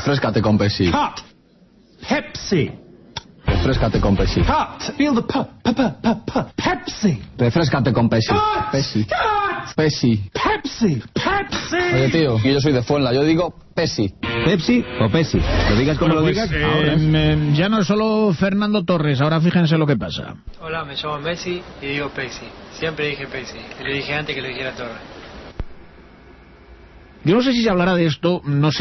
Refréscate con Pepsi. Cut. Pepsi. Refréscate con Pepsi. Cut. Feel the Pepsi. Refréscate con Pepsi. Cut. Pepsi. Cut. Pepsi. Pepsi. Pepsi. Oye, tío, yo soy de Fuenla, yo digo Pepsi. ¿Pepsi o Pepsi? Lo digas como lo digas. Ahora. Ya no es solo Fernando Torres, ahora fíjense lo que pasa. Hola, me llamo Messi y digo Pepsi. Siempre dije Pepsi. Y le dije antes que lo dijera Torres. Yo no sé si se hablará de esto,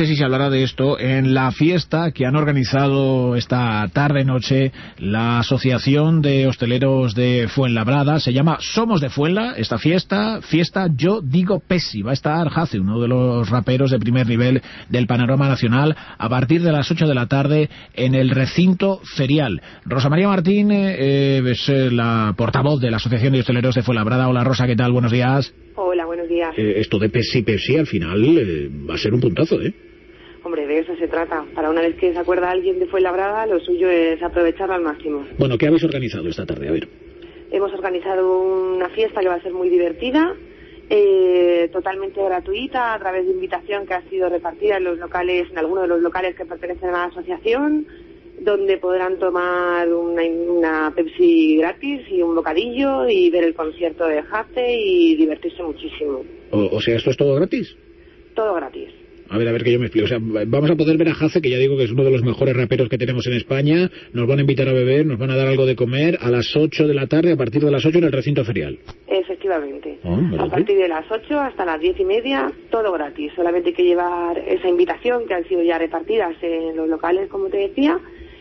en la fiesta que han organizado esta tarde-noche la Asociación de Hosteleros de Fuenlabrada. Se llama Somos de Fuenla, esta fiesta Yo Digo Pepsi. Va a estar Hace, uno de los raperos de primer nivel del panorama nacional, a partir de las 8 de la tarde en el recinto ferial. Rosa María Martín es la portavoz de la Asociación de Hosteleros de Fuenlabrada. Hola Rosa, ¿qué tal? Buenos días. Hola, buenos días. Esto de Pepsi al final va a ser un puntazo, ¿eh? Hombre, de eso se trata. Para una vez que se acuerda alguien de Fuenlabrada, lo suyo es aprovecharlo al máximo. Bueno, ¿qué habéis organizado esta tarde? A ver. Hemos organizado una fiesta que va a ser muy divertida, totalmente gratuita, a través de invitación que ha sido repartida en algunos de los locales que pertenecen a la asociación, donde podrán tomar una Pepsi gratis y un bocadillo y ver el concierto de Hace y divertirse muchísimo. O sea, ¿esto es todo gratis? Todo gratis. A ver que yo me explico. O sea, vamos a poder ver a Hace, que ya digo que es uno de los mejores raperos que tenemos en España. Nos van a invitar a beber, nos van a dar algo de comer a las 8 de la tarde, a partir de las 8 en el recinto ferial. Efectivamente. A partir de las 8 hasta las 10:30, todo gratis. Solamente hay que llevar esa invitación que han sido ya repartidas en los locales, como te decía.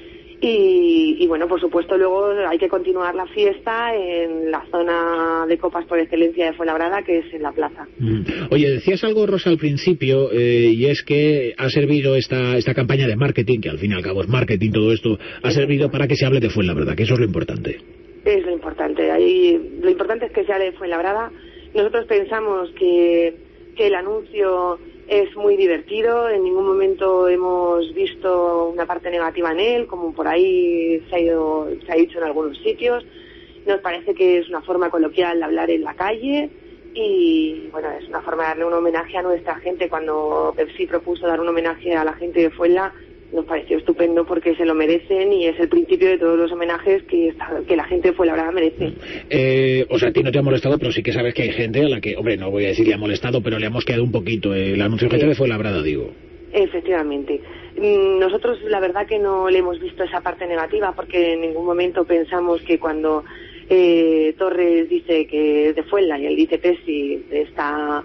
Y bueno, por supuesto, luego hay que continuar la fiesta en la zona de copas por excelencia de Fuenlabrada, que es en la plaza. Oye, decías algo, Rosa, al principio, y es que ha servido esta campaña de marketing, que al fin y al cabo es marketing todo esto, ha servido para que se hable de Fuenlabrada, que eso es lo importante. Es lo importante. Lo importante es que se hable de Fuenlabrada. Nosotros pensamos que el anuncio es muy divertido, en ningún momento hemos visto una parte negativa en él, como por ahí se ha dicho en algunos sitios. Nos parece que es una forma coloquial de hablar en la calle y bueno, es una forma de darle un homenaje a nuestra gente. Cuando Pepsi propuso dar un homenaje a la gente de Fuenla, nos pareció estupendo porque se lo merecen y es el principio de todos los homenajes que la gente de Fuenlabrada merece. O sea, a ti no te ha molestado, pero sí que sabes que hay gente a la que, hombre, no voy a decir le ha molestado, pero le hemos quedado un poquito el anuncio gente de Fuenlabrada, digo. Efectivamente. Nosotros la verdad que no le hemos visto esa parte negativa porque en ningún momento pensamos que cuando Torres dice que es de Fuenla y él dice Pepsi está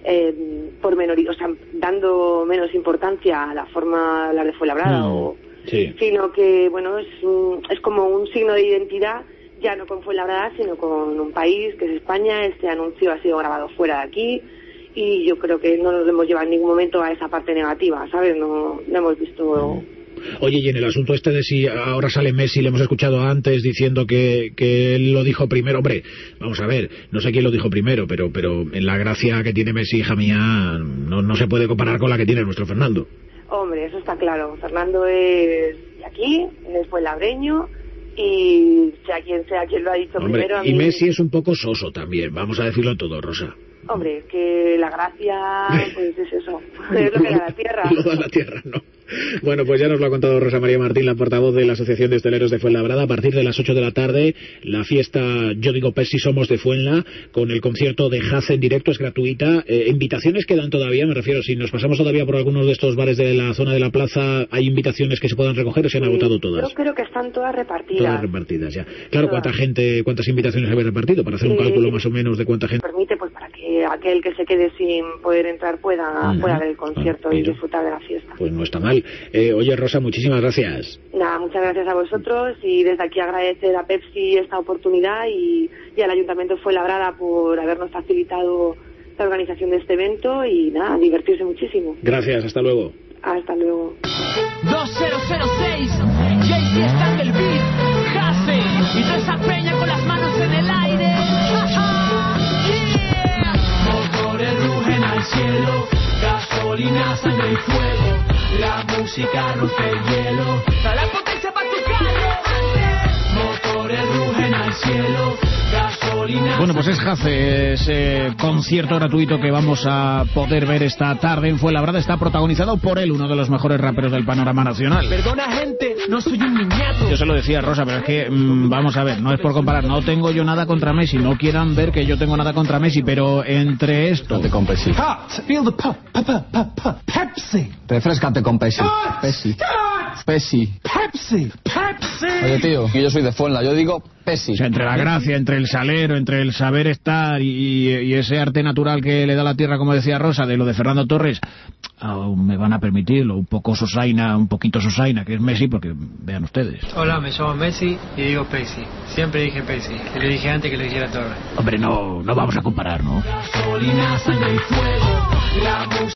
dando menos importancia a la forma de hablar de Fuenlabrada, sino que bueno, es como un signo de identidad, ya no con Fuenlabrada sino con un país que es España. Este anuncio ha sido grabado fuera de aquí y yo creo que no nos hemos llevado en ningún momento a esa parte negativa, ¿sabes? No hemos visto. Oye, y en el asunto este de si ahora sale Messi, le hemos escuchado antes diciendo que él lo dijo primero. Hombre, vamos a ver, no sé quién lo dijo primero, pero en la gracia que tiene Messi, hija mía, no se puede comparar con la que tiene nuestro Fernando. Hombre, eso está claro. Fernando es de aquí, es fuenlabreño y sea quien lo ha dicho. Hombre, primero. Y Messi es un poco soso también, vamos a decirlo todo, Rosa. Hombre, que la gracia, pues es eso, es lo que da la tierra. Lo da la tierra, ¿no? Bueno, pues ya nos lo ha contado Rosa María Martín, la portavoz de la Asociación de Hosteleros de Fuenlabrada. A partir de las 8 de la tarde, la fiesta Yo Digo Pepsi Somos de Fuenla, con el concierto de Hace en directo, es gratuita. Invitaciones quedan todavía, me refiero, si nos pasamos todavía por algunos de estos bares de la zona de la plaza, ¿hay invitaciones que se puedan recoger o se han agotado todas? Yo creo que están todas repartidas. Todas repartidas, ya. Claro, ¿cuántas invitaciones habéis repartido? Para hacer un cálculo más o menos de cuánta gente. Permite, pues para que aquel que se quede sin poder entrar pueda ver el concierto y disfrutar de la fiesta. Pues no está mal. Oye, Rosa, muchísimas gracias. Nada, muchas gracias a vosotros y desde aquí agradecer a Pepsi esta oportunidad y al Ayuntamiento de Fuenlabrada por habernos facilitado la organización de este evento y nada, divertirse muchísimo. Gracias, hasta luego. Hasta luego. 2006, Jay-Z está en el beat, Hace y toda esa peña con las manos en el aire. Motores rugen al cielo, gasolina, sangre y fuego. La música rompe el hielo, trae la potencia para tu carro. Motores rugen al cielo. Gasolina. Bueno, pues es Jace, ese concierto gratuito que vamos a poder ver esta tarde en Fuenlabrada. Está protagonizado por él, uno de los mejores raperos del panorama nacional. Perdona, gente, no soy un niñato. Yo se lo decía a Rosa, pero es que, vamos a ver, no es por comparar, no tengo yo nada contra Messi, no quieran ver que yo tengo nada contra Messi, pero entre esto... Refrescate con Pepsi. Cut. Feel the Pepsi. Refrescate con Pepsi. Pepsi. Pepsi. Pepsi. Pepsi. Oye, tío, que yo soy de Fuenla, yo digo Pepsi. O sea, entre la gracia, entre el salero, entre el saber estar y ese arte natural que le da la tierra, como decía Rosa, de lo de Fernando Torres, aún me van a permitirlo, un poquito Sosaina, que es Messi, porque vean ustedes. Hola, me llamo Messi y digo Pepsi. Siempre dije Pepsi. Y le dije antes que le dijera Torres. Hombre, no vamos a comparar, ¿no? Gasolina, sangre y fuego. La